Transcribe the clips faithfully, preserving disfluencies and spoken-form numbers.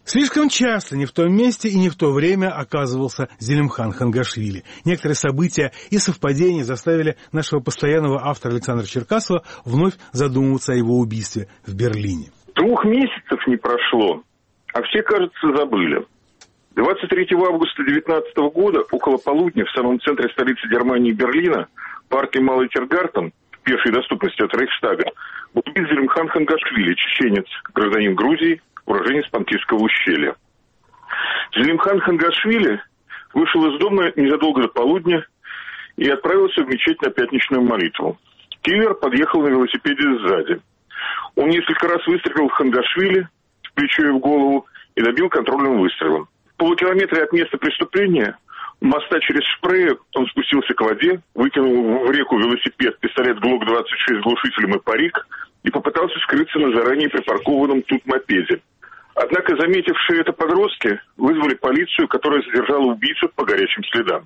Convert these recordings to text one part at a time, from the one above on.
Слишком часто не в том месте и не в то время оказывался Зелимхан Хангашвили. Некоторые события и совпадения заставили нашего постоянного автора Александра Черкасова вновь задумываться о его убийстве в Берлине. Двух месяцев не прошло, а все, кажется, забыли. двадцать третьего августа две тысячи девятнадцатого года, около полудня, в самом центре столицы Германии Берлина, в парке Малый Тиргартен, в пешей доступности от Рейхстага, убит Зелимхан Хангашвили, чеченец, гражданин Грузии, уроженец Панкисского ущелья. Зелимхан Хангашвили вышел из дома незадолго до полудня и отправился в мечеть на пятничную молитву. Киллер подъехал на велосипеде сзади. Он несколько раз выстрелил в Хангашвили в плечо и в голову и добил контрольным выстрелом. В полукилометре от места преступления, у моста через Шпрее, он спустился к воде, выкинул в реку велосипед, пистолет Глок двадцать шесть с глушителем и парик и попытался скрыться на заранее припаркованном тут мопеде. Однако заметившие это подростки вызвали полицию, которая задержала убийцу по горячим следам.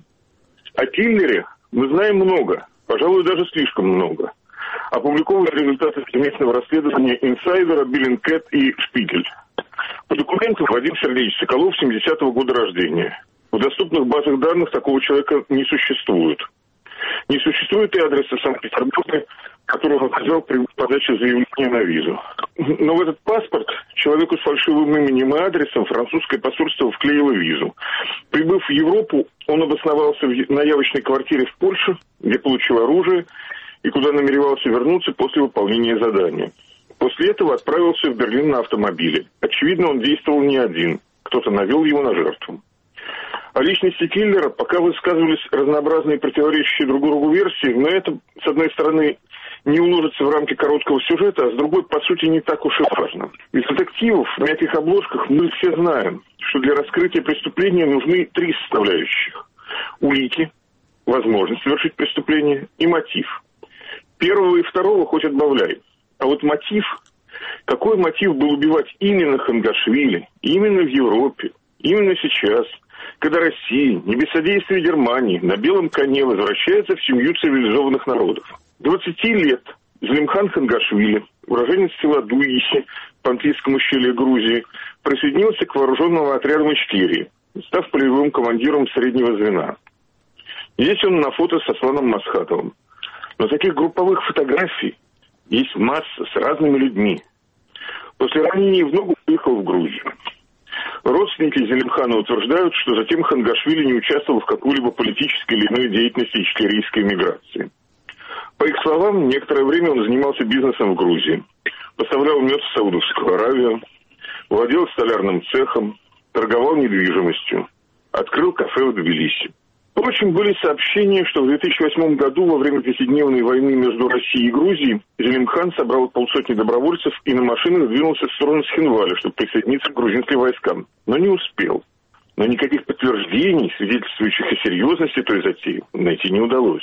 О киллере мы знаем много, пожалуй, даже слишком много. Опубликованы результаты совместного расследования инсайдера, Bellingcat и Шпигель. По документам Вадим Сергеевич Соколов, семидесятого года рождения. В доступных базах данных такого человека не существует. Не существует и адреса Санкт-Петербурга, который он указал при подаче заявления на визу. Но в этот паспорт человеку с фальшивым именем и адресом французское посольство вклеило визу. Прибыв в Европу, он обосновался на явочной квартире в Польше, где получил оружие, и куда намеревался вернуться после выполнения задания. После этого отправился в Берлин на автомобиле. Очевидно, он действовал не один. Кто-то навел его на жертву. О личности киллера пока высказывались разнообразные противоречащие друг другу версии, но это, с одной стороны, не уложится в рамки короткого сюжета, а с другой, по сути, не так уж и важно. Из детективов в мягких обложках мы все знаем, что для раскрытия преступления нужны три составляющих. Улики, возможность совершить преступление и мотив. Первого и второго хоть отбавляй. А вот мотив, какой мотив был убивать именно Хангашвили, именно в Европе, именно сейчас, когда Россия, не без содействия Германии, на белом коне возвращается в семью цивилизованных народов. двадцати лет Зелимхан Хангашвили, уроженец села Дуиси в Панкисском ущелье Грузии, присоединился к вооруженному отряду Ичкерии, став полевым командиром среднего звена. Здесь он на фото с Асланом Масхатовым. Но таких групповых фотографий есть масса с разными людьми. После ранения в ногу уехал в Грузию. Родственники Зелимхана утверждают, что затем Хангашвили не участвовал в какой-либо политической или иной деятельности ичкерийской миграции. По их словам, некоторое время он занимался бизнесом в Грузии. Поставлял мед в Саудовскую Аравию, владел столярным цехом, торговал недвижимостью, открыл кафе в Тбилиси. Впрочем, были сообщения, что в две тысячи восьмом году во время пятидневной войны между Россией и Грузией Зелимхан собрал полсотни добровольцев и на машинах двинулся в сторону Схинваля, чтобы присоединиться к грузинским войскам. Но не успел. Но никаких подтверждений, свидетельствующих о серьезности той затеи, найти не удалось.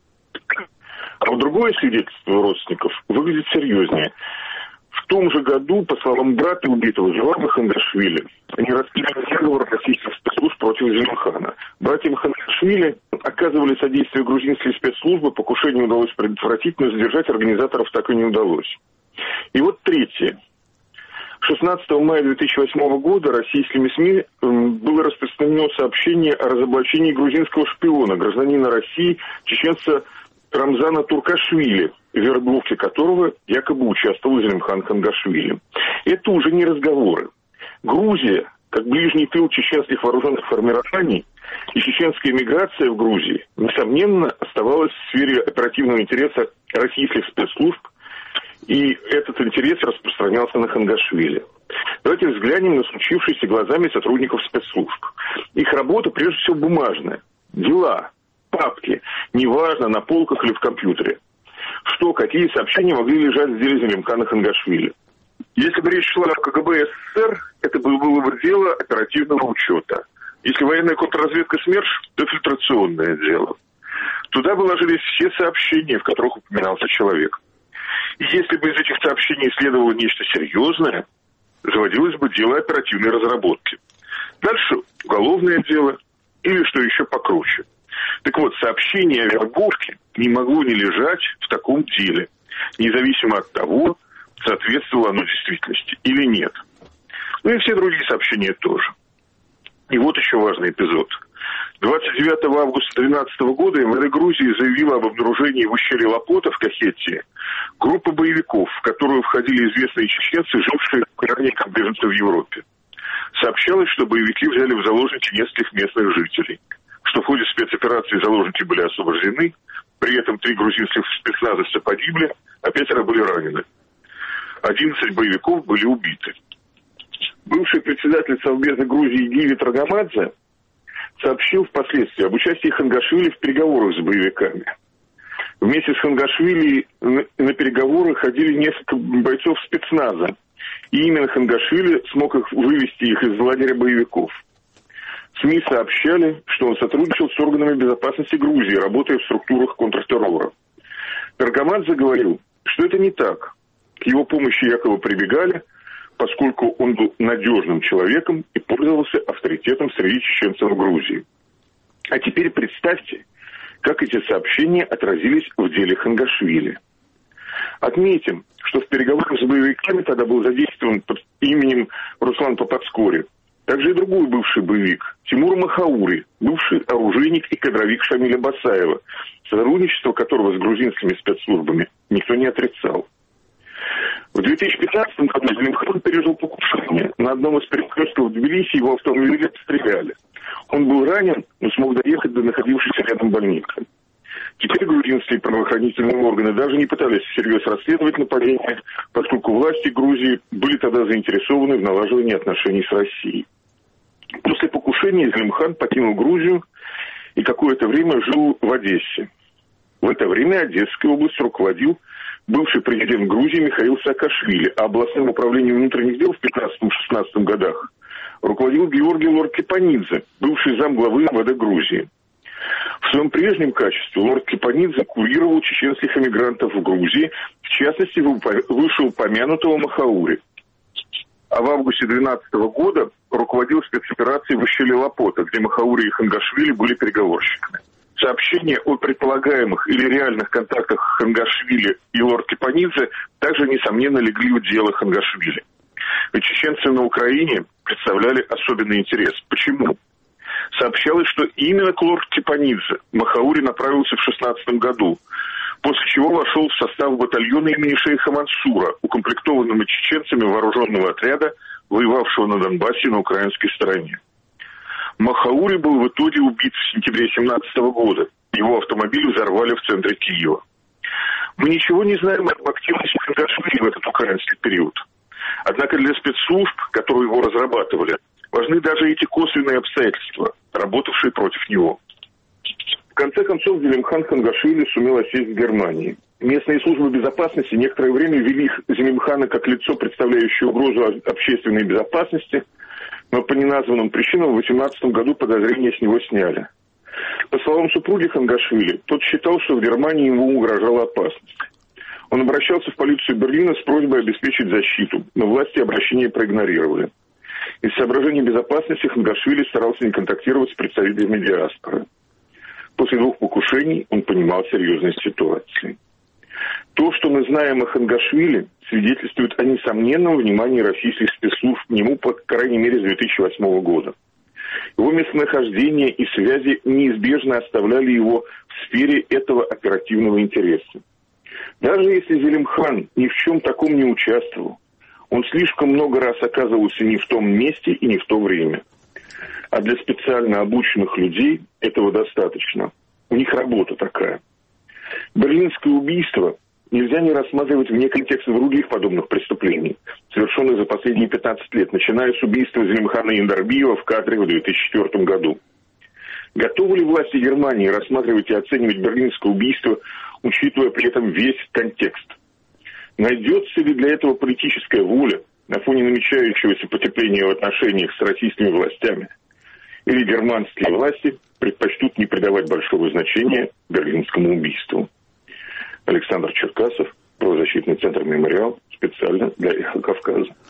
А вот другое свидетельство родственников выглядит серьезнее. В том же году, по словам брата убитого Жуана Хангашвили, они раскрыли заговор российских спецслужб против Зелимхана. Братьям Хангашвили оказывали содействие грузинской спецслужбы, покушение удалось предотвратить, но задержать организаторов так и не удалось. И вот третье. шестнадцатого мая две тысячи восьмого года российскими СМИ было распространено сообщение о разоблачении грузинского шпиона, гражданина России, чеченца Рамзана Туркашвили, в вербовке которого якобы участвовал Зелимхан Хангашвили. Это уже не разговоры. Грузия, как ближний тыл чеченских вооруженных формирований, и чеченская миграция в Грузии, несомненно, оставалась в сфере оперативного интереса российских спецслужб, и этот интерес распространялся на Хангашвили. Давайте взглянем на случившееся глазами сотрудников спецслужб. Их работа, прежде всего, бумажная. Дела, папки, неважно, на полках или в компьютере. Что, какие сообщения могли лежать в деле Зелимхана Хангашвили? Если бы речь шла о КГБ СССР, это было бы дело оперативного учета. Если военная контрразведка СМЕРШ, то фильтрационное дело. Туда бы ложились все сообщения, в которых упоминался человек. И если бы из этих сообщений следовало нечто серьезное, заводилось бы дело оперативной разработки. Дальше уголовное дело или что еще покруче. Так вот, сообщение о вербовке не могло не лежать в таком деле, независимо от того, соответствовало оно действительности или нет. Ну и все другие сообщения тоже. И вот еще важный эпизод. двадцать девятого августа две тысячи двенадцатого года эм вэ дэ Грузии заявила об обнаружении в ущелье Лапота в Кахетии группы боевиков, в которую входили известные чеченцы, жившие ранее как беженцы в Европе. Сообщалось, что боевики взяли в заложники нескольких местных жителей, что в ходе спецоперации заложники были освобождены, при этом три грузинских спецназовца погибли, а пятеро были ранены. одиннадцать боевиков были убиты. Бывший председатель Совбеза Грузии Гиви Трагомадзе сообщил впоследствии об участии Хангашвили в переговорах с боевиками. Вместе с Хангашвили на переговоры ходили несколько бойцов спецназа, и именно Хангашвили смог их вывести их из лагеря боевиков. СМИ сообщали, что он сотрудничал с органами безопасности Грузии, работая в структурах контртеррора. Трагомадзе говорил, что это не так. К его помощи якобы прибегали, поскольку он был надежным человеком и пользовался авторитетом среди чеченцев в Грузии. А теперь представьте, как эти сообщения отразились в деле Хангашвили. Отметим, что в переговорах с боевиками тогда был задействован под именем Руслан Папацкори, также и другой бывший боевик, Тимур Махаури, бывший оружейник и кадровик Шамиля Басаева, сотрудничество которого с грузинскими спецслужбами никто не отрицал. В две тысячи пятнадцатом году Зелимхан пережил покушение. На одном из перекрестков в Тбилиси его автомобиль обстреляли. Он был ранен, но смог доехать до находившейся рядом больницы. Теперь грузинские правоохранительные органы даже не пытались всерьез расследовать нападение, поскольку власти Грузии были тогда заинтересованы в налаживании отношений с Россией. После покушения Зелимхан покинул Грузию и какое-то время жил в Одессе. В это время Одесской областью руководил бывший президент Грузии Михаил Саакашвили, а областным управлением внутренних дел в пятнадцатом-шестнадцатом годах руководил Георгий Лорд-Кипанидзе, бывший замглавы эм вэ дэ Грузии. В своем прежнем качестве Лорд-Кипанидзе курировал чеченских эмигрантов в Грузии, в частности, вышеупомянутого Махаури. А в августе две тысячи двенадцатого года руководил спецоперацией в ущелье Лапота, где Махаури и Хангашвили были переговорщиками. Сообщения о предполагаемых или реальных контактах Хангашвили и Лорд-Кипанидзе также, несомненно, легли в дело Хангашвили. Ведь чеченцы на Украине представляли особенный интерес. Почему? Сообщалось, что именно к Лорд-Кипанидзе Махаури направился в шестнадцатом году, после чего вошел в состав батальона имени шейха Мансура, укомплектованного чеченцами вооруженного отряда, воевавшего на Донбассе на украинской стороне. Махаури был в итоге убит в сентябре две тысячи семнадцатого года. Его автомобиль взорвали в центре Киева. Мы ничего не знаем об активности Хангашвили в этот украинский период. Однако для спецслужб, которые его разрабатывали, важны даже эти косвенные обстоятельства, работавшие против него. В конце концов, Зелимхан Хангашвили сумел осесть в Германии. Местные службы безопасности некоторое время вели Зелимхана как лицо, представляющее угрозу общественной безопасности, но по неназванным причинам в две тысячи восемнадцатом году подозрения с него сняли. По словам супруги Хангашвили, тот считал, что в Германии ему угрожала опасность. Он обращался в полицию Берлина с просьбой обеспечить защиту, но власти обращение проигнорировали. Из соображений безопасности Хангашвили старался не контактировать с представителями диаспоры. После двух покушений он понимал серьезность ситуации. То, что мы знаем о Хангашвили, свидетельствует о несомненном внимании российских спецслужб к нему, по крайней мере, с две тысячи восьмого года. Его местонахождение и связи неизбежно оставляли его в сфере этого оперативного интереса. Даже если Зелимхан ни в чем таком не участвовал, он слишком много раз оказывался не в том месте и не в то время. А для специально обученных людей этого достаточно. У них работа такая. Берлинское убийство нельзя не рассматривать вне контекста других подобных преступлений, совершенных за последние пятнадцать лет, начиная с убийства Зелимхана Яндарбиева в Кадре в две тысячи четвёртом году. Готовы ли власти Германии рассматривать и оценивать берлинское убийство, учитывая при этом весь контекст? Найдется ли для этого политическая воля на фоне намечающегося потепления в отношениях с российскими властями? Или германские власти предпочтут не придавать большого значения берлинскому убийству? Александр Черкасов, правозащитный центр «Мемориал», специально для «Эхо Кавказа».